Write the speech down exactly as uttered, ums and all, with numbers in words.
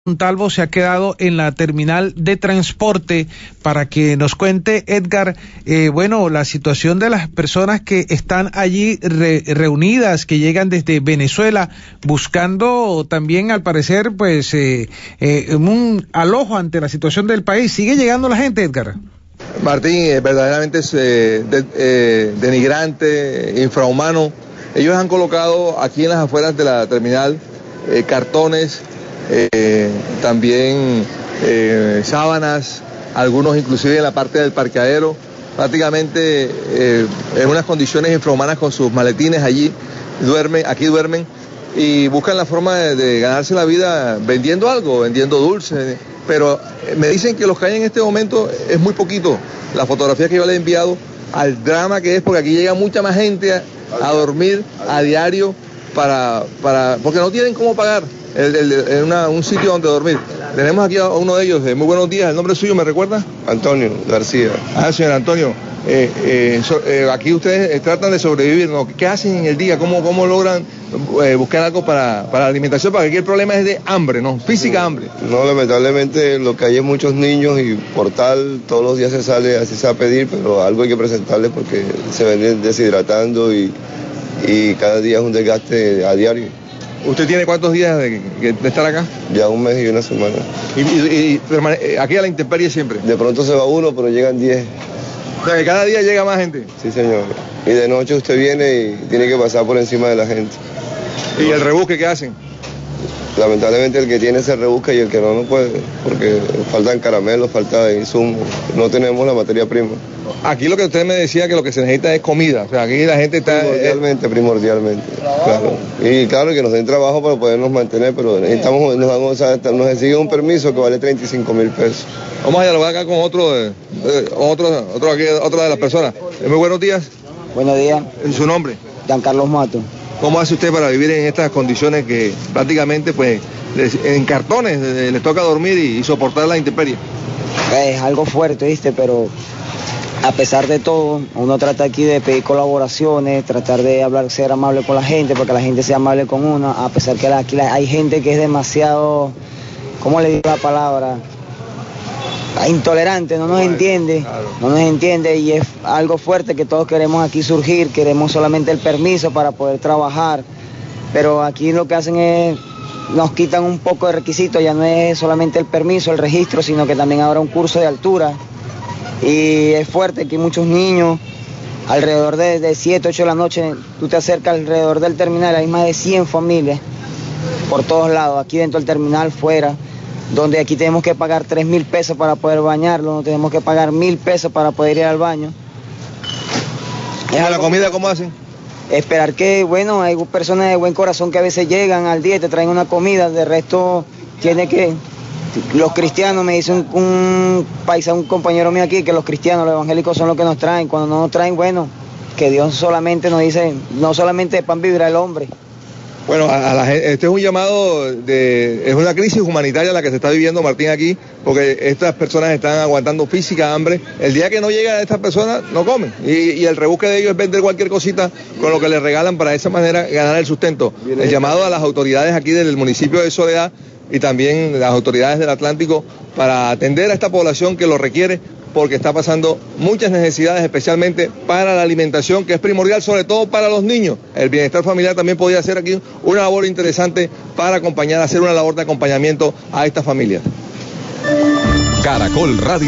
Montalvo se ha quedado en la terminal de transporte para que nos cuente, Edgar, eh, bueno, la situación de las personas que están allí re, reunidas, que llegan desde Venezuela, buscando también, al parecer, pues, eh, eh, un alojo ante la situación del país. ¿Sigue llegando la gente, Edgar? Martín, eh, verdaderamente es eh, de, eh, denigrante, infrahumano. Ellos han colocado aquí en las afueras de la terminal eh, cartones, Eh, también eh, sábanas, algunos inclusive en la parte del parqueadero, prácticamente eh, en unas condiciones infrahumanas con sus maletines allí, duermen, aquí duermen y buscan la forma de, de ganarse la vida vendiendo algo, vendiendo dulces, pero me dicen que los que hay en este momento es muy poquito, la fotografía que yo le he enviado, al drama que es, porque aquí llega mucha más gente a, a dormir a diario para, para, porque no tienen cómo pagar. El, el, el, una, un sitio donde dormir. Tenemos aquí a uno de ellos. Eh, muy buenos días. ¿El nombre suyo me recuerda? Antonio García. Ah, señor Antonio. Eh, eh, so, eh, aquí ustedes eh, tratan de sobrevivir, ¿no? ¿Qué hacen en el día? ¿Cómo, cómo logran eh, buscar algo para, para la alimentación? Porque aquí el problema es de hambre, ¿no? Física no, hambre. No, lamentablemente lo que hay es muchos niños y por tal todos los días se sale, así se va a pedir, pero algo hay que presentarles porque se ven deshidratando y, y cada día es un desgaste a diario. ¿Usted tiene cuántos días de, de estar acá? Ya un mes y una semana. ¿Y, y, y aquí a la intemperie siempre? De pronto se va uno, pero llegan diez. O sea, que cada día llega más gente. Sí, señor. Y de noche usted viene y tiene que pasar por encima de la gente. ¿Y el rebusque qué hacen? Lamentablemente el que tiene se rebusca y el que no, no puede, porque faltan caramelos, falta insumos, no tenemos la materia prima. Aquí lo que usted me decía que lo que se necesita es comida, o sea, aquí la gente está... Primordialmente, primordialmente, claro. Y claro, que nos den trabajo para podernos mantener, pero necesitamos, nos, vamos a, nos exigen un permiso que vale treinta y cinco mil pesos. Vamos a dialogar acá con otro de, de, otro, otro aquí, otra de las personas. Muy buenos días. Buenos días. ¿Su nombre? Giancarlo Mato. ¿Cómo hace usted para vivir en estas condiciones que prácticamente, pues, en cartones les toca dormir y, y soportar la intemperie? Es algo fuerte, ¿viste? Pero a pesar de todo, uno trata aquí de pedir colaboraciones, tratar de hablar, ser amable con la gente, porque la gente sea amable con uno, a pesar que aquí hay gente que es demasiado, ¿cómo le digo la palabra? Intolerante, no nos entiende, no nos entiende y es algo fuerte que todos queremos aquí surgir, queremos solamente el permiso para poder trabajar, pero aquí lo que hacen es, nos quitan un poco de requisitos, ya no es solamente el permiso, el registro, sino que también habrá un curso de altura y es fuerte, aquí hay muchos niños, alrededor de, de siete, ocho de la noche, tú te acercas alrededor del terminal, hay más de cien familias por todos lados, aquí dentro del terminal, fuera, donde aquí tenemos que pagar tres mil pesos para poder bañarlo, no tenemos que pagar mil pesos para poder ir al baño. ¿Y la comida cómo hacen? Esperar que, bueno, hay personas de buen corazón que a veces llegan al día y te traen una comida, de resto tiene que... Los cristianos, me dice un, un paisa, un compañero mío aquí, que los cristianos, los evangélicos son los que nos traen, cuando no nos traen, bueno, que Dios solamente nos dice, no solamente de pan vivirá el hombre. Bueno, a, a la, este es un llamado, de, es una crisis humanitaria la que se está viviendo, Martín, aquí, porque estas personas están aguantando física hambre. El día que no llegan estas personas, no comen. Y, y el rebusque de ellos es vender cualquier cosita con lo que les regalan para de esa manera ganar el sustento. El llamado a las autoridades aquí del municipio de Soledad y también las autoridades del Atlántico para atender a esta población que lo requiere, porque está pasando muchas necesidades, especialmente para la alimentación, que es primordial, sobre todo para los niños. El bienestar familiar también podría hacer aquí una labor interesante para acompañar, hacer una labor de acompañamiento a estas familias. Caracol Radio.